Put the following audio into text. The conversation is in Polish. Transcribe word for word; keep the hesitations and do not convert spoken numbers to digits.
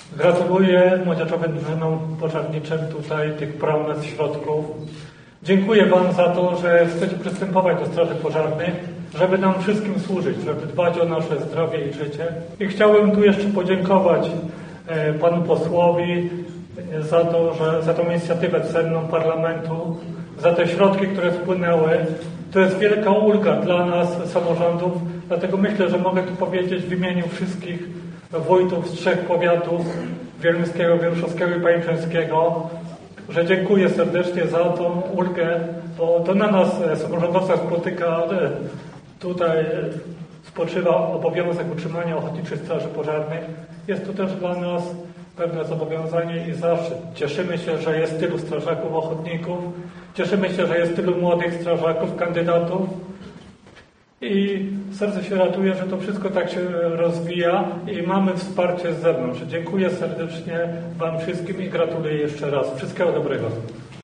Gratuluję młodzieżowym drużynom pożarniczym tutaj tych promes, środków. Dziękuję Wam za to, że chcecie przystępować do Straży Pożarnej, żeby nam wszystkim służyć, żeby dbać o nasze zdrowie i życie. I chciałbym tu jeszcze podziękować e, Panu posłowi za to, że za tą inicjatywę cenną Parlamentu, za te środki, które wpłynęły. To jest wielka ulga dla nas, samorządów, dlatego myślę, że mogę tu powiedzieć w imieniu wszystkich wójtów z trzech powiatów, wieluńskiego, wieruszowskiego i pajęczyńskiego, że dziękuję serdecznie za tą ulgę, bo to na nas, samorządowcach, spotyka, tutaj spoczywa obowiązek utrzymania ochotniczych straży pożarnych. Jest to też dla nas pewne zobowiązanie i zaszczyt. Cieszymy się, że jest tylu strażaków ochotników, cieszymy się, że jest tylu młodych strażaków, kandydatów i serce się ratuje, że to wszystko tak się rozwija i mamy wsparcie z zewnątrz. Dziękuję serdecznie Wam wszystkim i gratuluję jeszcze raz. Wszystkiego dobrego.